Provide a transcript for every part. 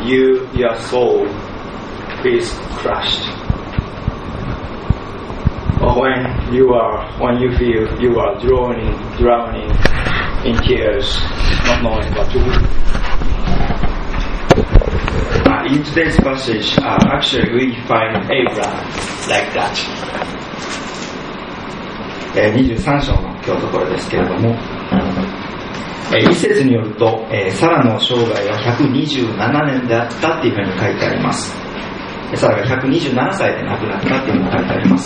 your soul is crushed. Or when you feel you are drowning in tears, not knowing what to do. In today's passage, actually we find Abraham like that. 23章の今日ところですけれども、一節によると、サラの生涯は127年であったっていうふうに書いてあります。サラが127歳で亡くなったっていうふうに書いてあります。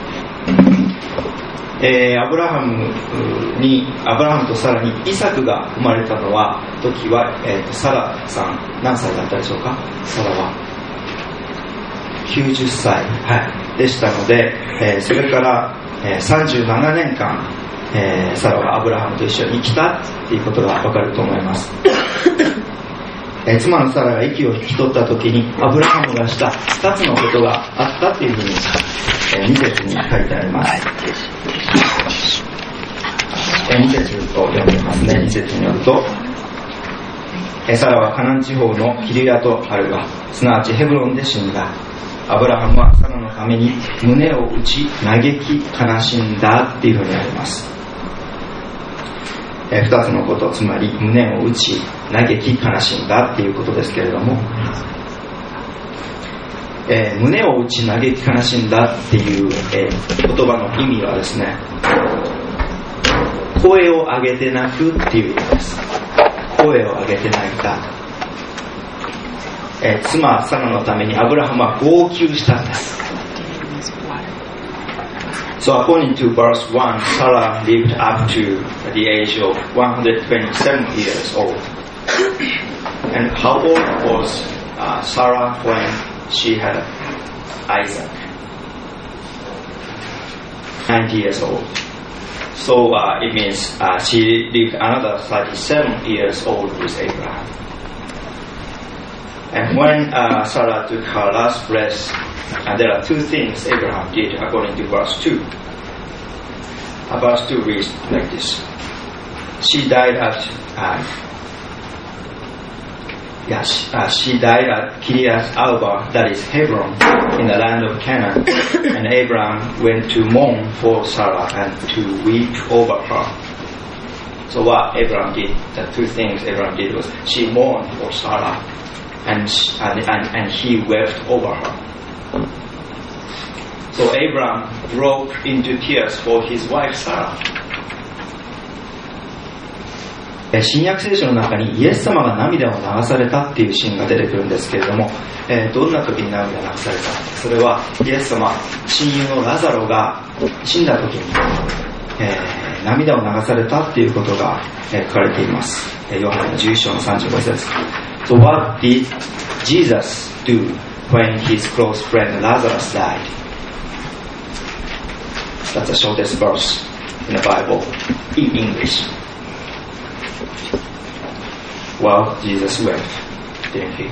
アブラハムとサラにイサクが生まれたのは時は、サラさん何歳だったでしょうか。サラは90歳、でしたので、それから、37年間、サラはアブラハムと一緒に生きたっていうことがわかると思います。妻のサラが息を引き取った時にアブラハムがした2つのことがあったっていうふうに、2節に書いてあります。2節を読んでますね。2節によると、サラはカナン地方のキリヤトアルバ、すなわちヘブロンで死んだ。アブラハムはサラのために胸を打ち嘆き悲しんだっていうふうにあります。2つのこと、つまり胸を打ち嘆き悲しんだっていうことですけれども、胸を打ち嘆き悲しんだっていう、言葉の意味はですね、声を上げて泣くっていう意味です。声を上げて泣いた。妻サラのためにアブラハムは号泣したんです。So according to verse 1, Sarah lived up to the age of 127 years old. And how old was Sarah when she had Isaac? 90 years old. So it means she lived another 37 years old with Abraham. And when Sarah took her last breath, there are two things Abraham did according to verse 2. Verse 2 reads like this. She died at Kiryat Arba, that is Hebron, in the land of Canaan. And Abraham went to mourn for Sarah and to weep over her. So what Abraham did, the two things Abraham did was she mourned for Sarah and he wept over her. So Abraham broke into tears for his wife Sarah. 新約聖書の中にイエス様が涙を流されたっていうシーンが出てくるんですけれども、どんな時に涙を流されたか。それはイエス様、親友のラザロが死んだ時に、涙を流されたっていうことが、書かれています。ヨハネの11章の35節。So what did Jesus do when his close friend Lazarus died? That's the shortest verse in the Bible in English. Well, Jesus wept, didn't he?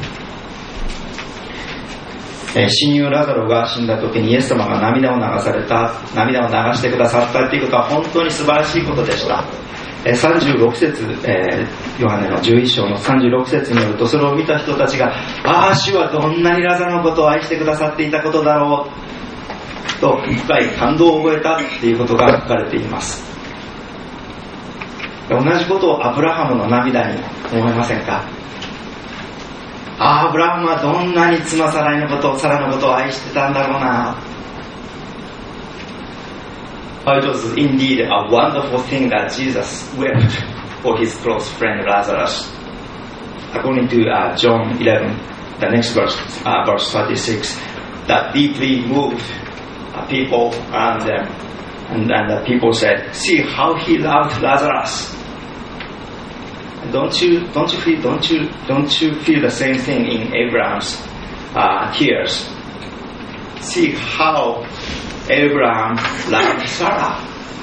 親友ラザロが死んだ時にイエス様が涙を流してくださったということは本当に素晴らしいことでした。36節、ヨハネの11章の36節によると、それを見た人たちが、主はどんなにラザロのことを愛してくださっていたことだろうと深い感動を覚えたっていうことが書かれています。同じことをアブラハムの涙に思いませんか。アブラハムはどんなに妻サラのことを愛してたんだろうな。It was indeed a wonderful thing that Jesus wept for his close friend Lazarus. According to John 11, the next verse, verse 36, that deeply moved people around them, and the people said, "See how he loved Lazarus." Don't you feel the same thing in Abraham's tears? See how Abraham loved Sarah.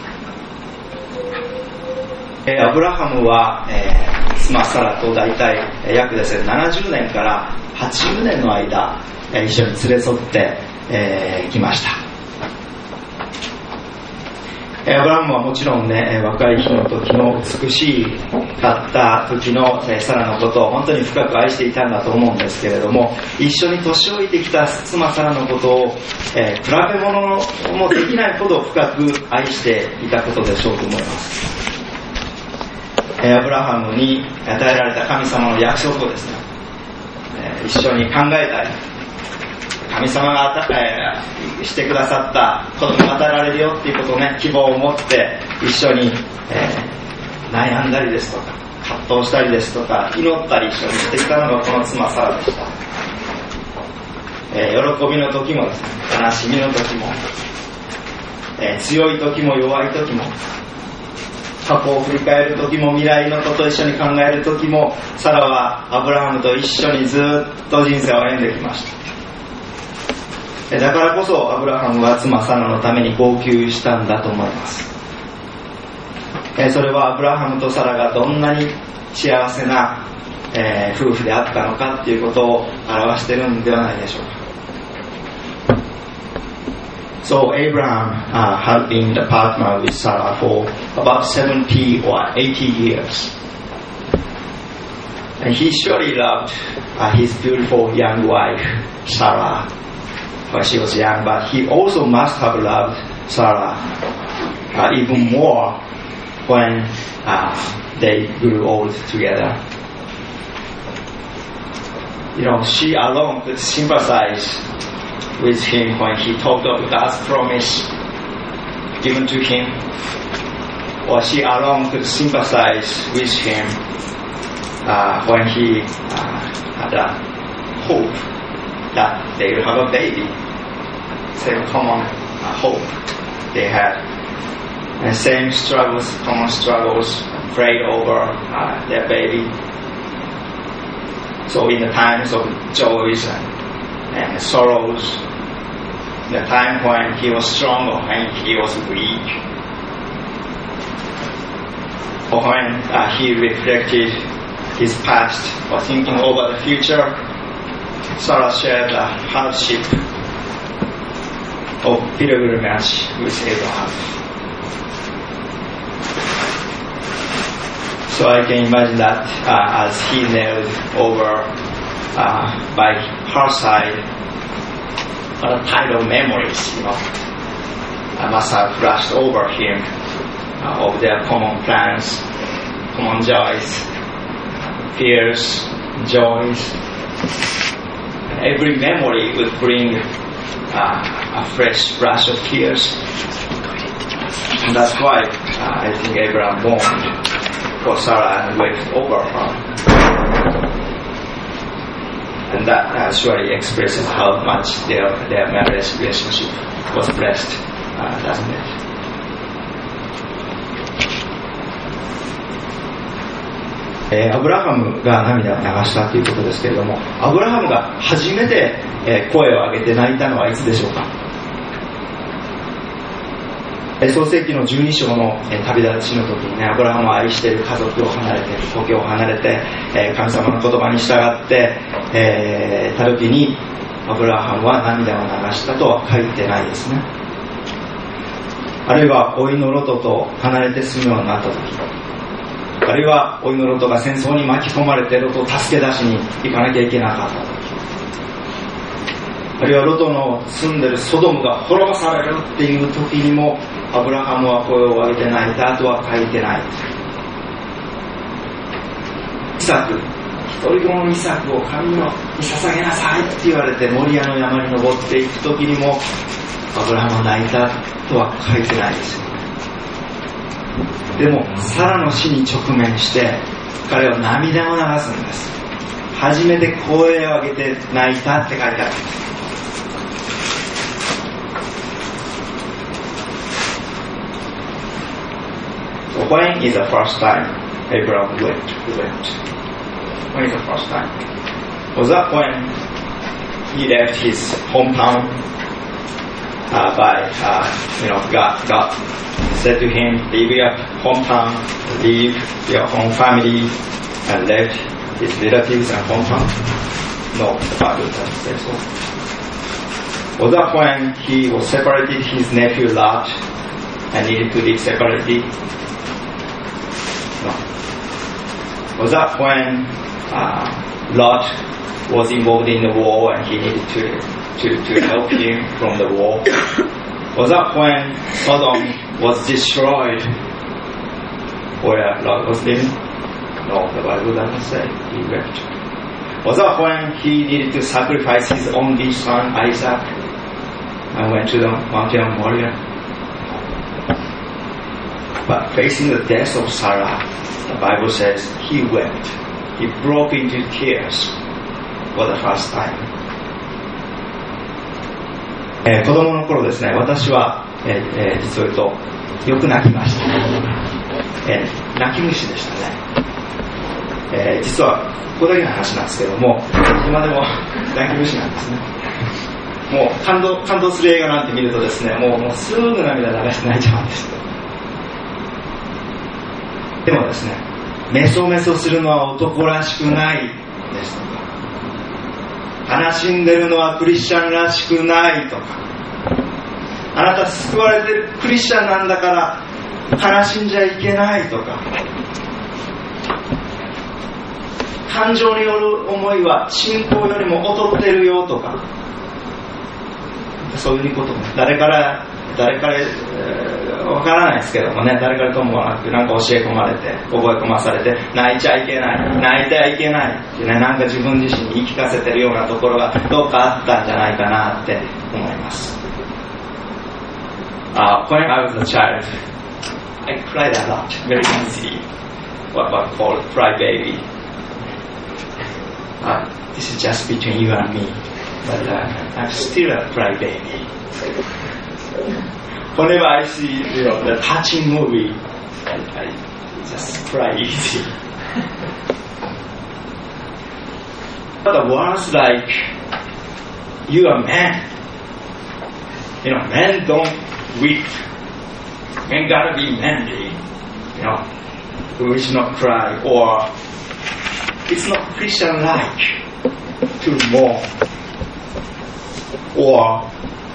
アブラハムは、妻サラと大体約ですね70年から80年の間、一緒に連れ添って、きました。 アブラハムはもちろんね、若い日の時の美しかった時のサラのことを本当に深く愛していたんだと思うんですけれども、一緒に年老いてきた妻サラのことを、比べ物もできないほど深く愛していたことでしょうと思います。アブラハムに与えられた神様の約束をですね、一緒に考えたり、神様がしてくださった子供が与えられるよっていうことをね、希望を持って一緒に、悩んだりですとか葛藤したりですとか祈ったり一緒にしてきたのがこの妻サラでした。喜びの時もですね、悲しみの時も、強い時も弱い時も、過去を振り返る時も未来のことを一緒に考える時も、サラはアブラハムと一緒にずっと人生を歩んできました。だからこそアブラハムは妻サラのために号泣したんだと思います。それはアブラハムとサラがどんなに幸せな、夫婦であったのかっていうことを表しているんではないでしょうか。So Abraham had been the partner with Sarah for about 70 or 80 years. And he surely loved his beautiful young wife, Sarah, when she was young, but he also must have loved Sarah even more when they grew old together. You know, she alone could sympathize with him when he talked of God's promise given to him, or she alone could sympathize with him when he had a hope that they will have a baby. Same common hope they had, and same struggles, common struggles, prayed over their baby. So in the times of joys and sorrows, the time when he was strong or when he was weak, or when he reflected his past or thinking over the future, Sarah shared the hardship of pilgrimage with Abraham. So I can imagine that as he knelt over by her side, a tide of memories, must have flashed over him of their common plans, common joys, fears, joys. Every memory would bring a fresh rush of tears. And that's why I think Abraham mourned for Sarah and wept over her. And that surely expresses how much their marriage relationship was blessed, doesn't it? アブラハムが涙を流したということですけれども、アブラハムが初めて、声を上げて泣いたのはいつでしょうか。創世記の12章の旅立ちの時にね、アブラハムは愛している家族を離れて、故郷を離れて、神様の言葉に従ってた時に、アブラハムは涙を流したとは書いてないですね。あるいは甥のロトと離れて住むようになった時、あるいは甥のロトが戦争に巻き込まれてロトを助け出しに行かなきゃいけなかった時、あるいはロトの住んでるソドムが滅ぼされるっていう時にも、アブラハムは声を上げて泣いたとは書いてない。イサク、一人子のイサクを神に捧げなさいって言われてモリアの山に登っていく時にも、アブラハムは泣いたとは書いてないですよ。でもサラの死に直面して彼は涙を流すんです。初めて声を上げて泣いたって書いてある。So when is the first time Abraham wept? When is the first time? Was that when he left his hometown God said to him, leave your hometown, leave your home family, and left his relatives and hometown? No, the Bible doesn't say so. Was that when he was separated his nephew Lot and needed to live separately? No. Was that when Lot was involved in the war and he needed to help him from the war? Was that when Sodom was destroyed where Lot was living? No, the Bible doesn't say he wept. Was that when he needed to sacrifice his only son Isaac and went to the mountain of Moriah? But facing the death of Sarah, the Bible says he wept. He broke into tears for the first time. 子供の頃ですね、私は、実を言うとよく泣きました。泣き虫でしたね。実はここだけの話なんですけども、今でも泣き虫なんですね。もう感動する映画なんて見るとですね、もうすぐ涙流して泣いちゃうんです。でもですね、メソメソするのは男らしくないですとか、悲しんでるのはクリスチャンらしくないとか、あなた救われてるクリスチャンなんだから悲しんじゃいけないとか、感情による思いは信仰よりも劣ってるよとか、そういうことも誰からわからないですけどもね、誰からともなくなんか教え込まれて覚え込まされて、泣いちゃいけない泣いてはいけないってね、なんか自分自身に言い聞かせてるようなところがどうかあったんじゃないかなって思います。When I was a child, I cried a lot, very easily. What called cry baby. This is just between you and me, but I'm still a cry baby. Whenever I see the touching movie, I just cry easy. But words like, you are man. Men don't weep. Men gotta be manly. We should not cry. Or, it's not Christian-like to mourn. Or,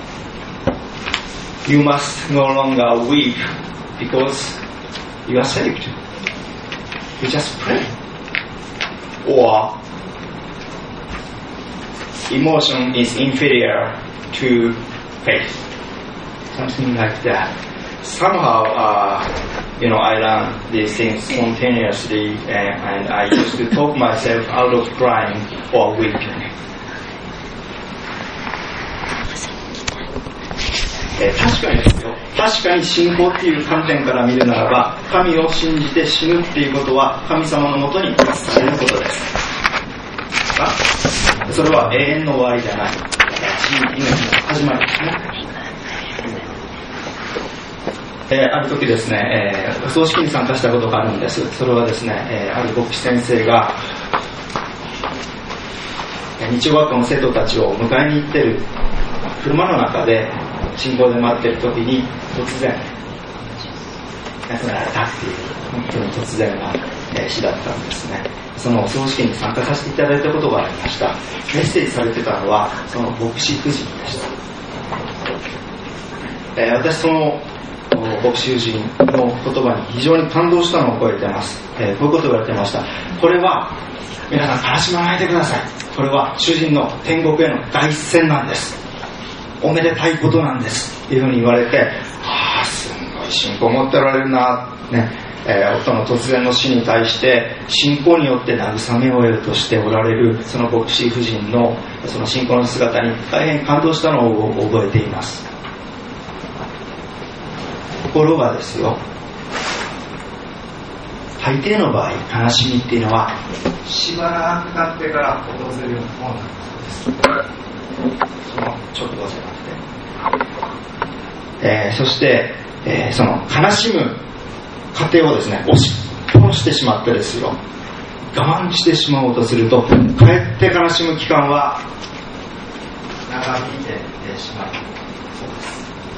you must no longer weep because you are saved. You just pray. Or, emotion is inferior to faith. Something like that. Somehow, I learned these things spontaneously, and I used to talk myself out of crying or weeping. 確かに信仰っていう観点から見るならば、神を信じて死ぬっていうことは神様のもとにされることです。それは永遠の終わりじゃない。命の始まりですね。ある時ですね、お葬式に参加したことがあるんです。それはですね、ある牧師先生が日曜学校の生徒たちを迎えに行ってる車の中で信号で待ってる時に突然亡くなられたっていう本当に突然な日だったんですね。そのお葬式に参加させていただいたことがありました。メッセージされてたのはその牧師夫人でした。私その牧師夫人の言葉に非常に感動したのを覚えています。こういうことを言われていました。これは皆さん悲しまないでください。これは主人の天国への凱旋なんです。おめでたいことなんですっていうふうに言われて、すごい信仰を持っておられるな、夫の突然の死に対して信仰によって慰めを得るとしておられるその牧師夫人のその信仰の姿に大変感動したのを覚えています。ところがですよ、大抵の場合悲しみっていうのはしばらく経ってから訪れるものなんです。その直後じゃなくて、そして、その悲しむ過程をですね押し殺してしまってですよ、我慢してしまおうとするとかえって悲しむ期間は長引いてしまうそうです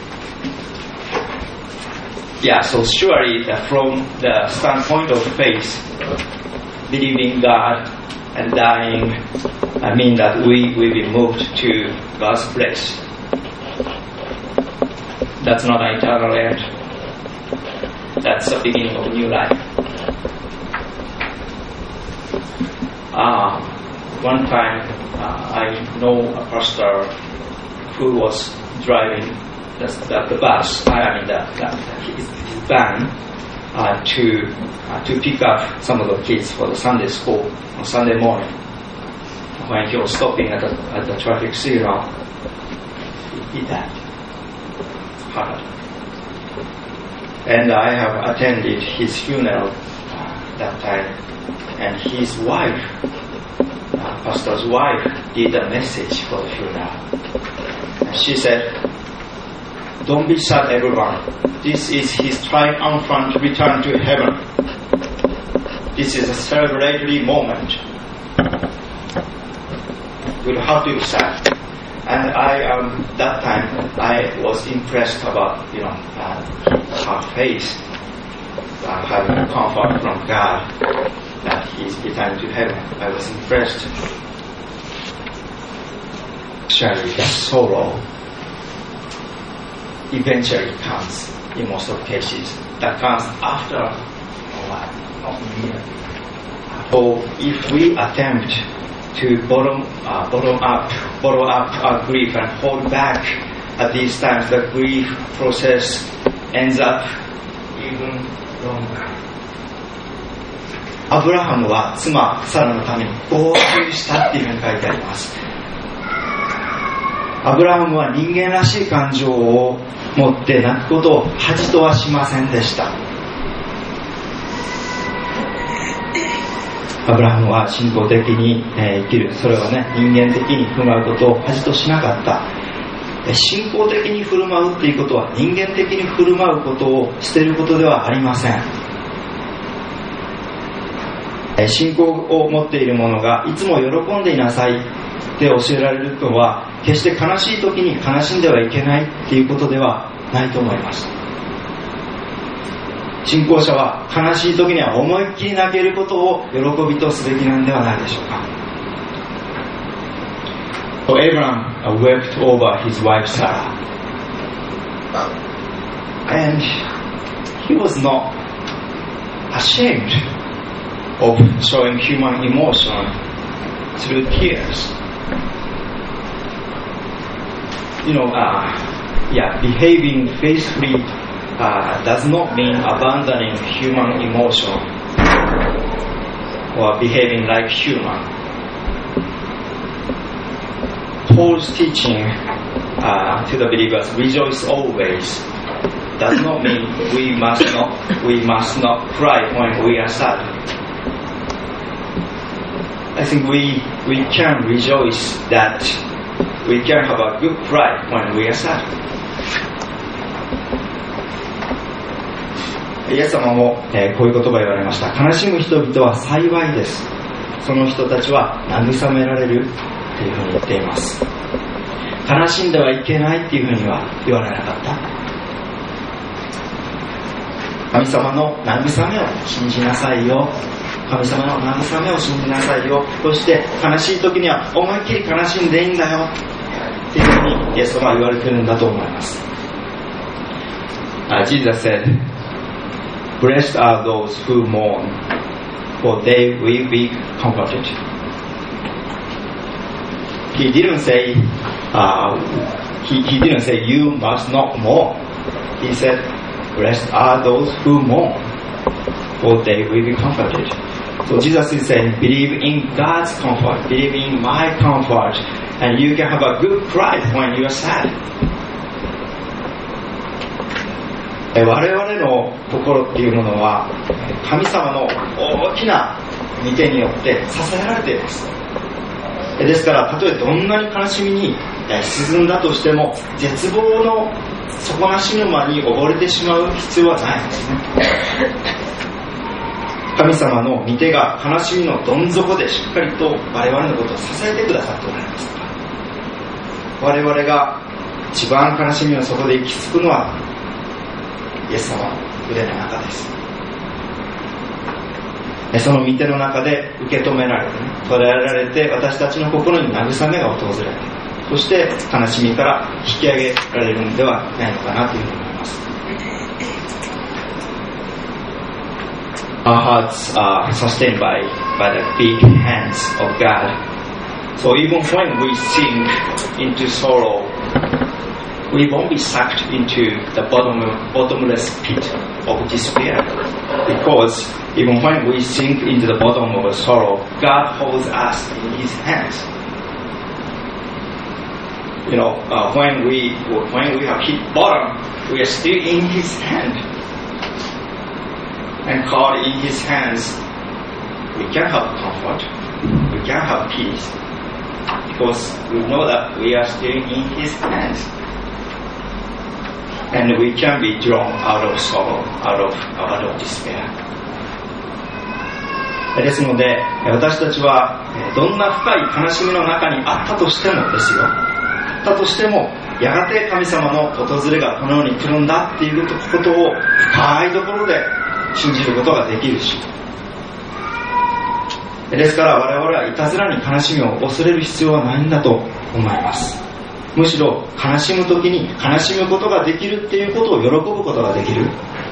。Yeah, so surely from the standpoint of faith, believing God and dying, I mean that we will be moved to God's place. That's not an eternal end. That's the beginning of new life. One time, I know a pastor who was driving the bus, his van, to pick up some of the kids for the Sunday school on Sunday morning. When he was stopping at the traffic signal, he died. Hard. And I have attended his funeral that time, and his wife, pastor's wife, did a message for the funeral. And she said, "Don't be sad, everyone. This is his triumphant return to heaven. This is a celebratory moment. We don't have to be sad." And that time, I was impressed about, her faith, having comfort from God that he's returned to heaven. I was impressed. Actually, the sorrow eventually comes in most of the cases. That comes after a while, not immediately. So if we attempt to bottle up our grief and hold back at these times, the grief process ends up even longer. アブラハムは妻サラのために号泣したっていうふうに書いてあります。アブラハムは人間らしい感情を持って泣くことを恥とはしませんでした。アブラハムは信仰的に生きる、それはね、人間的に振る舞うことを恥としなかった。信仰的に振る舞うっていうことは人間的に振る舞うことを捨てることではありません。信仰を持っている者がいつも喜んでいなさいって教えられるのは、決して悲しい時に悲しんではいけないっていうことではないと思います。信仰者は悲しい時には思いっきり泣けることを喜びとすべきなんではないでしょうか。So Abraham wept over his wife Sarah, and he was not ashamed of showing human emotion through tears. Behaving faithfully does not mean abandoning human emotion or behaving like human. Paul's teaching to the believers, rejoice always, does not mean we must not cry when we are sad. I think we can rejoice that we can have a good cry when we are sad. イエス様も、こういう言葉を言われました。悲しむ人々は幸いです。その人たちは慰められるというふうに言っています。悲しんではいけないっていうふうには言われなかった。神様の慰めを信じなさいよ。神様の慰めを信じなさいよ。そして悲しい時には思いっきり悲しんでいいんだよっていうふうにイエス様は言われているんだと思います。Jesus said, Blessed are those who mourn, for they will be comforted. He didn't say, he didn't say you must not mourn. He said, Blessed are those who mourn, for they will be comforted. So Jesus is saying, believe in God's comfort, believe in my comfort, and you can have a good cry when you are sad. 我々の心っていうものは神様の大きな御手によって支えられています。ですからたとえどんなに悲しみに沈んだとしても絶望の底なし沼に溺れてしまう必要はないんですね。神様の御手が悲しみのどん底でしっかりと我々のことを支えてくださっておられます。我々が一番悲しみの底で行き着くのはイエス様の腕の中です。その御手の中で受け止められて、捉えられて私たちの心に慰めが訪れる。そして悲しみから引き上げられるのではないのかなというふうに思います。 our hearts are sustained by the big hands of God. So even when we sink into sorrow, we won't be sucked into the bottomless pit of despair. Because even when we sink into the bottom of sorrow, God holds us in His hands. When we have hit bottom, we are still in His hand. And caught in His hands, we can have comfort, we can have peace, because we know that we are still in His hands. And we can be drawn out of sorrow, out of despair. ですので、私たちはどんな深い悲しみの中にあったとしてもですよ、やがて神様の訪れがこの世に来るんだっていうことを深いところで信じることができるし、ですから我々はいたずらに悲しみを恐れる必要はないんだと思います。むしろ悲しむときに悲しむことができるっていうことを喜ぶことができる、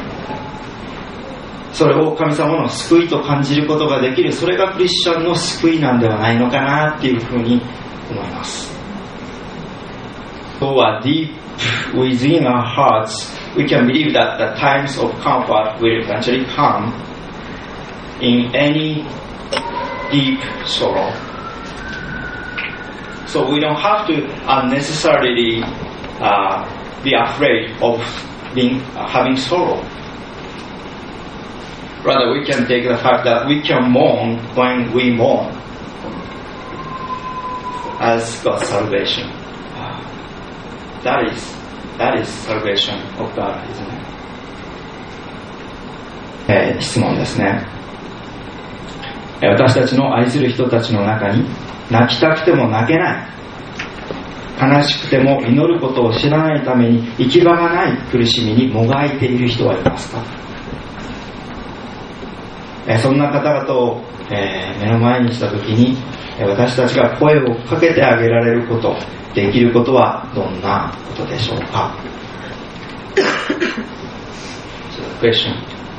それを神様の救いと感じることができる、それがクリスチャンの救いなんではないのかなっていうふうに思います。So deep within our hearts, we can believe that the times of comfort will eventually come in any deep sorrow. So we don't have to unnecessarily be afraid of having sorrow. Rather, we can take the fact that we can mourn when we mourn as God's salvation. That is salvation of God, isn't it? 質問ですね。私たちの愛する人たちの中に泣きたくても泣けない、悲しくても祈ることを知らないために行き場がない苦しみにもがいている人はいますか？そんな方々を目の前にしたときに私たちが声をかけてあげられること、できることはどんなことでしょうか？ So the question: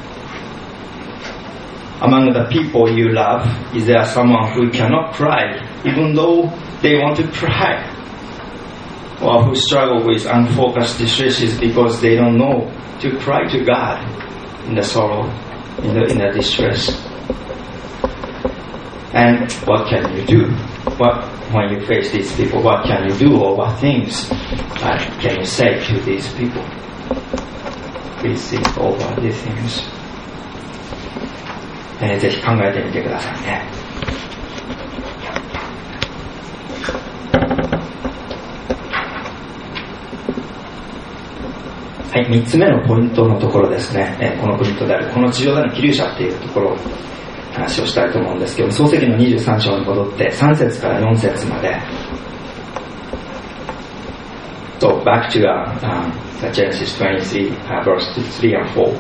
Among the people you love, is there someone who cannot cry even though they want to cry? Or who struggle with unfocused distresses because they don't know to cry to God in the sorrow, in the distress? And what can you do? When you face these people, what can you do, or what things can you say to these people? Please think over these things. ぜひ考えてみてくださいね。はい、3つ目のポイントのところですね。このポイントであるこの地上での希留者っていうところを話をしたいと思うんですけど、創世記の23章に戻って3節から4節まで。So back to Genesis 23, verse 3 and 4.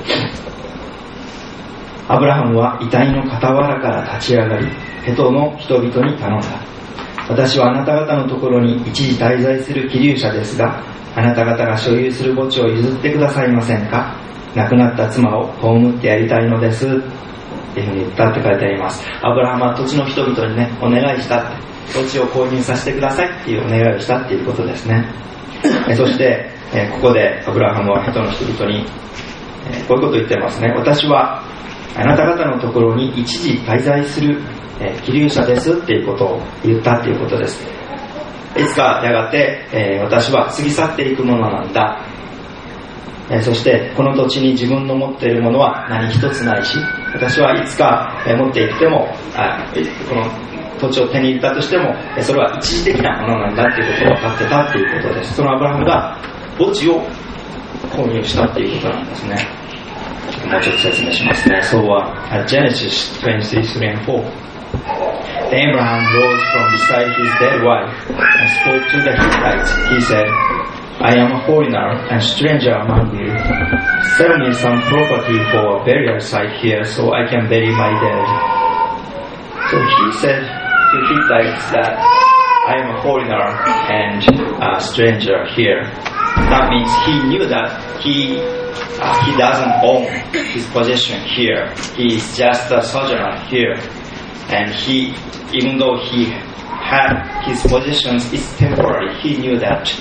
アブラハムは遺体の傍らから立ち上がり、ヘトの人々に頼んだ。私はあなた方のところに一時滞在する希留者ですが、あなた方が所有する墓地を譲ってくださいませんか？亡くなった妻を葬ってやりたいのです。っていうふうに言ったって書いてあります。アブラハムは土地の人々にね、お願いしたって、土地を購入させてくださいっていうお願いをしたっていうことですね。そして、ここでアブラハムはヘトの人々に、こういうことを言ってますね。私はあなた方のところに一時滞在する希留者ですっていうことを言ったっていうことです。いつかやがて、私は過ぎ去っていくものなんだ。そしてこの土地に自分の持っているものは何一つないし、私はいつか持っていってもこの土地を手に入れたとしてもそれは一時的なものなんだっていうことを分かってたっていうことです。そのアブラハムが墓地を購入したっていうことなんですね。もうちょっと説明しますね。So, Genesis 23:3 and 4. Abraham rose from beside his dead wife and spoke to the Hittites. He said, I am a foreigner and stranger among you. Sell me some property for a burial site here so I can bury my dead. So he said to Hittites that I am a foreigner and a stranger here. That means he knew that he he doesn't own his possession here. He is just a sojourner here. And even though he had his possessions, it's temporary. He knew that.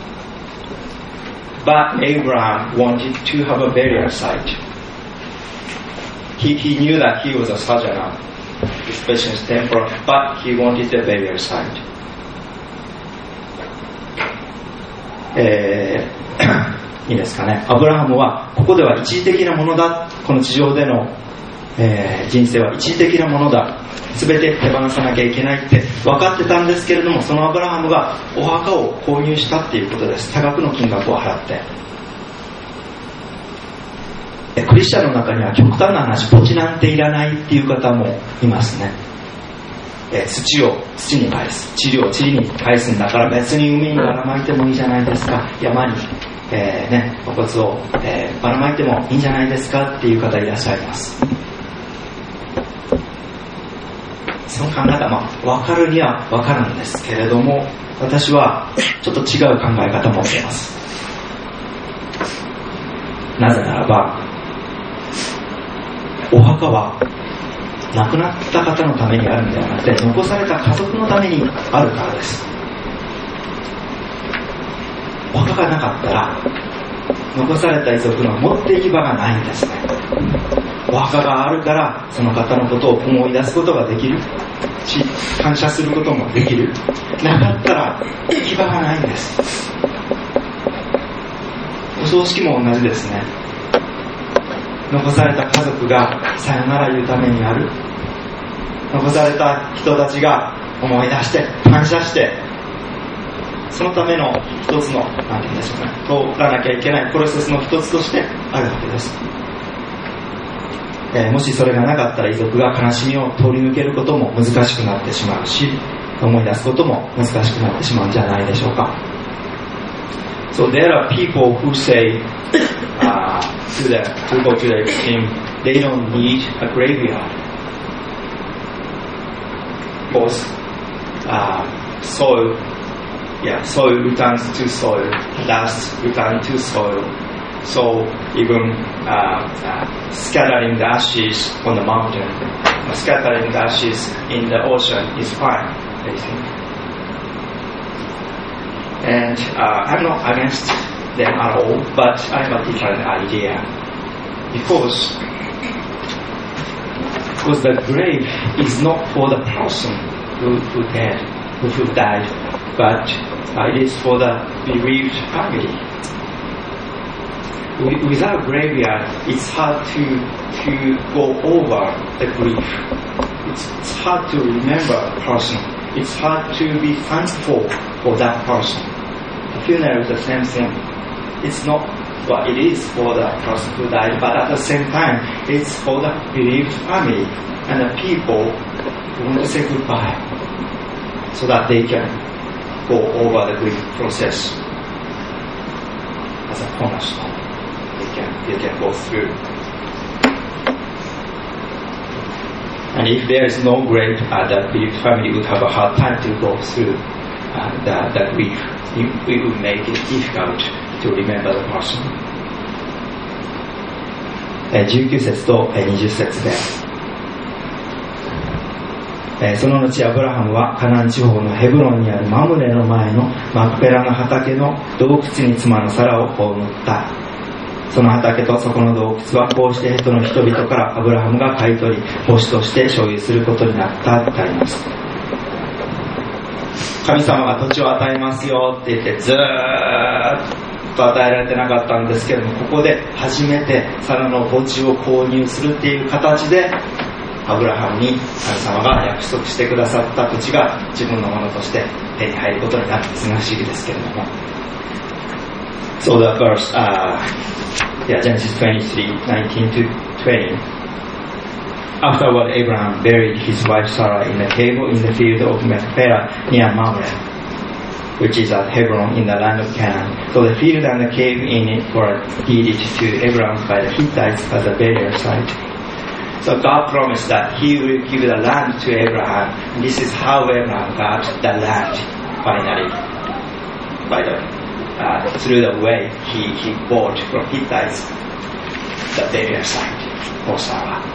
But Abraham wanted to have a burial site. He knew that he was a sojourner. His possession is temporary, but he wanted a burial site. いいですかね。アブラハムはここでは一時的なものだ。この地上での、人生は一時的なものだ。全て手放さなきゃいけないって分かってたんですけれども、そのアブラハムがお墓を購入したっていうことです。多額の金額を払って。クリスチャンの中には極端な話、土地なんていらないっていう方もいますね。土を土に返す、塵を塵に返すんだから別に海にばらまいてもいいじゃないですか、山に、お骨を、ばらまいてもいいんじゃないですかっていう方いらっしゃいます。その考え方、分かるには分かるんですけれども、私はちょっと違う考え方を持っています。なぜならば、お墓は亡くなった方のためにあるんではなくて、残された家族のためにあるからです。お墓がなかったら残された遺族の持っていき場がないんですね。お墓があるからその方のことを思い出すことができるし、感謝することもできる。なかったら行き場がないんです。お葬式も同じですね。残された家族がさよなら言うためにある。残された人たちが思い出して感謝して、そのための一つの何て言うんでしょうね、通らなきゃいけないプロセスの一つとしてあるわけです。もしそれがなかったら遺族が悲しみを通り抜けることも難しくなってしまうし、思い出すことも難しくなってしまうんじゃないでしょうか。 So there are people who say to go to the extreme, they don't need a graveyard. Because soil returns to soil, dust returns to soil. So even scattering the ashes on the mountain, scattering the ashes in the ocean is fine, they think. And I'm not against them at all, but I have a different idea. Because the grave is not for the person who died, but it is for the bereaved family. Without graveyard, it's hard to go over the grief. It's hard to remember a person. It's hard to be thankful for that person. The funeral is the same thing. It's not what it is for the person who died, but at the same time, it's for the bereaved family and the people who want to say goodbye, so that they can go over the grief process as a cornerstone. They can go through. And if there is no grave, the bereaved family would have a hard time to go through the grief. It would make it difficult to remember the person. 19節と20節で、その後アブラハムはカナン地方のヘブロンにあるマムレの前のマクペラの畑の洞窟に妻のサラを葬った。その畑とそこの洞窟はこうしてヘトの人々からアブラハムが買い取り、墓地として所有することになったとあります。神様が土地を与えますよって言ってずーっと与えられてなかったんですけれども、ここで初めてサラの墓地を購入するっていう形でアブラハムに神様が約束してくださった土地が自分のものとして手に入ることになって不思議ですけれども。 So the verse, Genesis 23:19 to 20. Afterward, Abraham buried his wife Sarah in a cave in the field of Machpelah near Mamre, which is at Hebron in the land of Canaan. So the field and the cave in it were deeded to Abraham by the Hittites as a burial site. So God promised that He will give the land to Abraham. And this is how Abraham got the land finally, through the way he bought from Hittites. the burial site, ポスターは。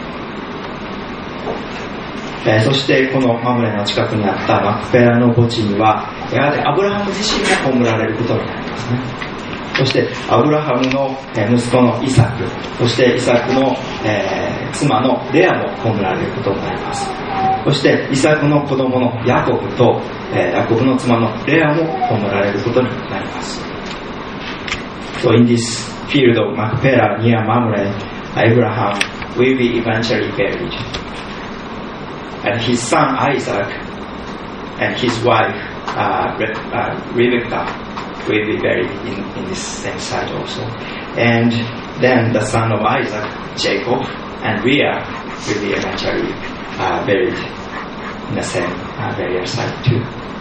そしてこのマムレの近くにあったマクペラの墓地にはやがてアブラハム自身が葬られることになりますね。そしてアブラハムの息子のイサク、そしてイサクの妻のレアも葬られることになります。そしてイサクの子供のヤコブとヤコブの妻のレアも葬られることになります。So in this field of Macpela near Mamre, Abraham will be eventually buried. And his son Isaac and his wife Rebecca will be buried in this same site also. And then the son of Isaac, Jacob, and Leah will be eventually buried in the same burial site too.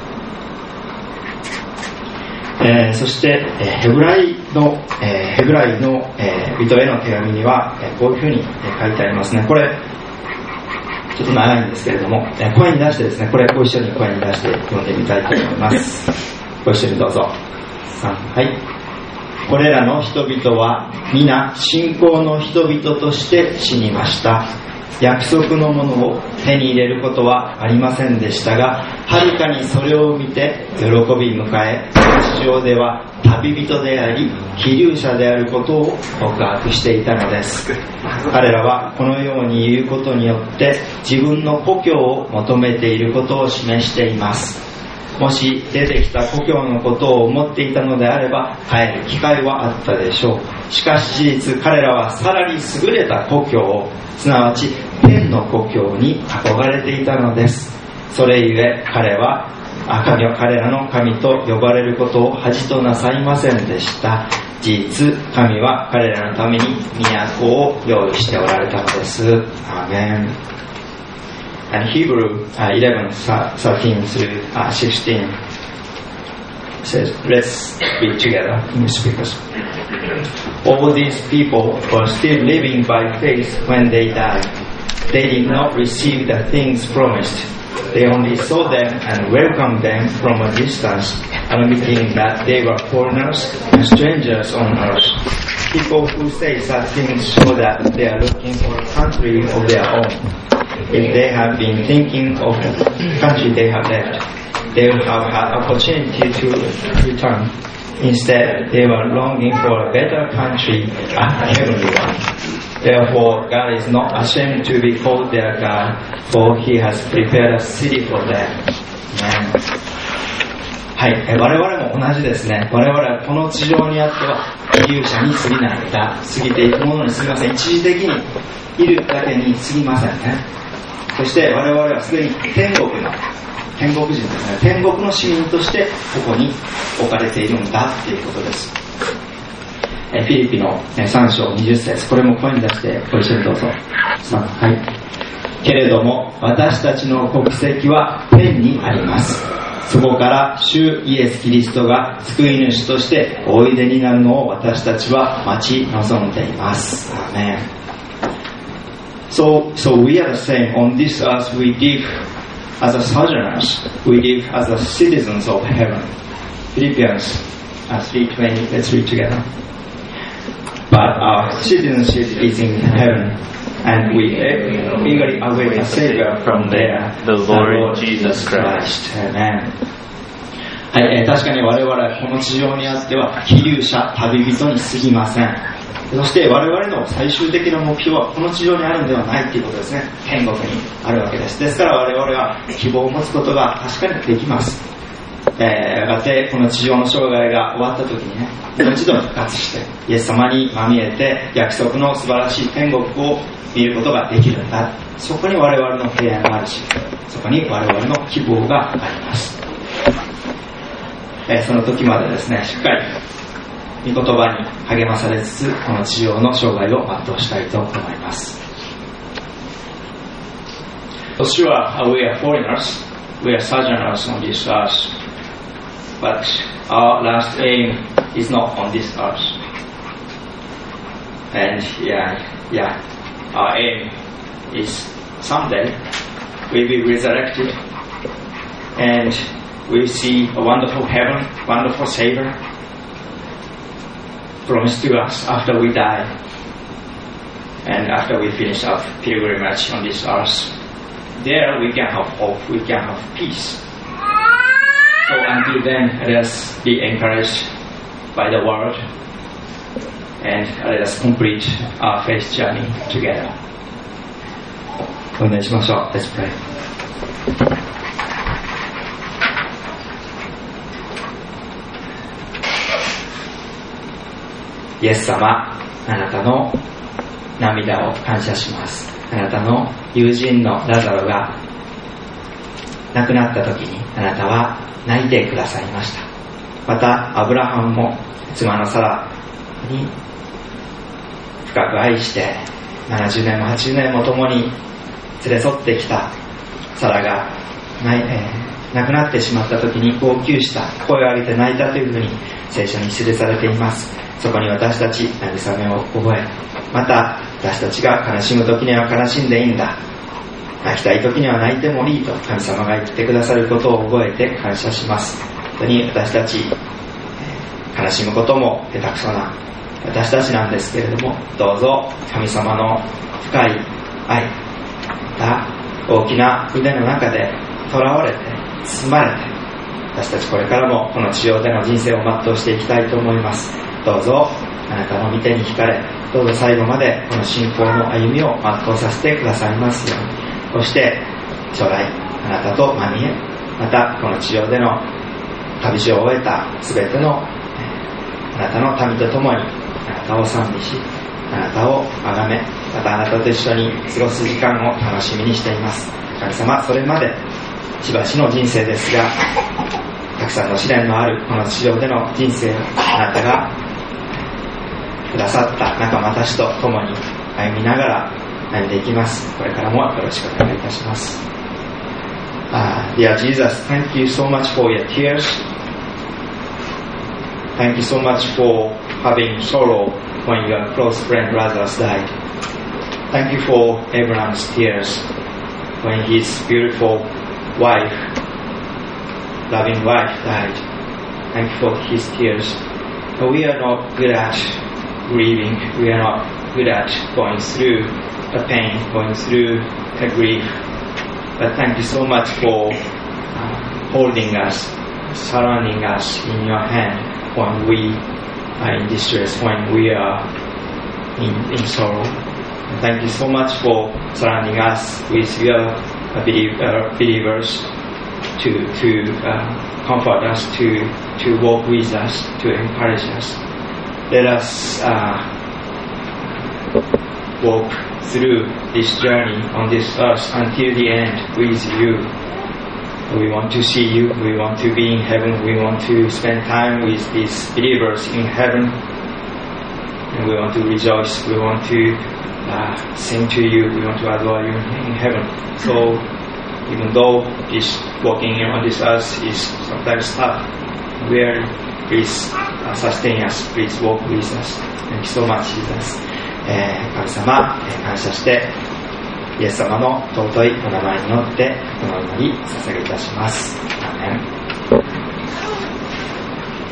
そしてヘブライの人への手紙にはこういうふうに書いてありますね。これちょっと長いんですけれども、声に出してですね、これご一緒に声に出して読んでみたいと思います。ご一緒にどうぞ。はい。これらの人々は皆信仰の人々として死にました。約束のものを手に入れることはありませんでしたが、はるかにそれを見て喜び迎え、地上では旅人であり寄留者であることを告白していたのです。彼らはこのように言うことによって自分の故郷を求めていることを示しています。もし出てきた故郷のことを思っていたのであれば帰る機会はあったでしょう。しかし事実彼らはさらに優れた故郷を、すなわち天の故郷に憧れていたのです。それゆえ彼らの神と呼ばれることを恥となさいませんでした。事実神は彼らのために都を用意しておられたのです。アーメン。And Hebrew 11:13 through 16 says, let's read together in the speakers. All these people were still living by faith when they died. They did not receive the things promised. They only saw them and welcomed them from a distance, admitting that they were foreigners and strangers on earth. People who say such things show that they are looking for a country of their own. If they have been thinking of the country they have left, they will have had opportunity to return. Instead, they were longing for a better country, a heavenly one. Therefore, God is not ashamed to be called their God, for He has prepared a city for them. Amen. はい、我々も同じですね。我々はこの地上にあっては寄留者に過ぎない間、過ぎていくものに過ぎません。一時的にいるだけに過ぎませんね。そして我々はすでに天国人ですね。天国の市民としてここに置かれているんだっていうことです。フィリピの3章20節、これも声に出してご一緒にどうぞ。はい。けれども私たちの国籍は天にあります。そこから主イエス・キリストが救い主としておいでになるのを私たちは待ち望んでいます。アーメン。So we are the same. On this earth we live as a sojourners. We live as the citizens of heaven. Philippians 3:20. Let's read together. But our citizenship is in heaven, and we eagerly await a Savior from there, the Lord Jesus Christ. Amen. はい、確かに我々はこの地上にあっては寄留者、旅人に過ぎません。そして我々の最終的な目標はこの地上にあるんではないということですね。天国にあるわけです。ですから我々は希望を持つことが確かにできます。やがてこの地上の生涯が終わった時にね、もう一度復活してイエス様にまみえて約束の素晴らしい天国を見ることができるんだ。そこに我々の平安があるし、そこに我々の希望があります。その時までですね、しっかり御言葉に励まされつつこの地上の生涯を全うしたいと思います。For sure, we are foreigners, we are sojourners on this earth, but our last aim is not on this earth. And our aim is someday we'll be resurrected and we'll see a wonderful heaven, wonderful Savior promised to us after we die. And after we finish our pilgrimage on this earth, there we can have hope, we can have peace. So until then, let us be encouraged by the word and let us complete our faith journey together. お願いしましょう。Let's pray. イエス様、あなたの涙を感謝します。あなたの友人のラザロが亡くなった時にあなたは泣いてくださいました。またアブラハムも妻のサラに深く愛して70年も80年も共に連れ添ってきたサラが亡くなってしまった時に号泣した、声を上げて泣いたというふうに聖書に記されています。そこに私たち慰めを覚え、また私たちが悲しむ時には悲しんでいいんだ、泣きたい時には泣いてもいいと神様が言ってくださることを覚えて感謝します。本当に私たち悲しむことも下手くそな私たちなんですけれども、どうぞ神様の深い愛、また大きな腕の中で囚われて包まれて、私たちこれからもこの地上での人生を全うしていきたいと思います。どうぞあなたの御手に惹かれ、どうぞ最後までこの信仰の歩みを全うさせてくださいますように。そして将来あなたとまみえ、またこの地上での旅路を終えたすべてのあなたの民と共にあなたを賛美し、あなたを崇め、またあなたと一緒に過ごす時間を楽しみにしています。神様、それまでしばしの人生ですが、たくさんの試練のあるこの地上での人生をあなたがくださった仲間たちと共に歩みながら歩んでいきます。これからもよろしくお願いいたします。Dear Jesus, thank you so much for your tears. Thank you so much for having sorrow when your close friend Lazarus died. Thank you for Abraham's tears when his beautiful wife, loving wife died. Thank you for his tears. But we are not good at grieving. We are not good at going through the pain, going through the grief. But thank you so much for holding us, surrounding us in your hand when we are in distress, when we are in sorrow. And thank you so much for surrounding us with your believers to comfort us, to walk with us, to encourage us. Let us walk through this journey on this earth until the end with you. We want to see you, we want to be in heaven, we want to spend time with these believers in heaven, and we want to rejoice, we want to sing to you, we want to adore you in heaven. So even though this walking on this earth is sometimes tough, please sustain us, please walk with us. Thank you so much, Jesus. 神様、感謝してイエス様の尊いお名前によってこの祈り捧げいたします。アーメン。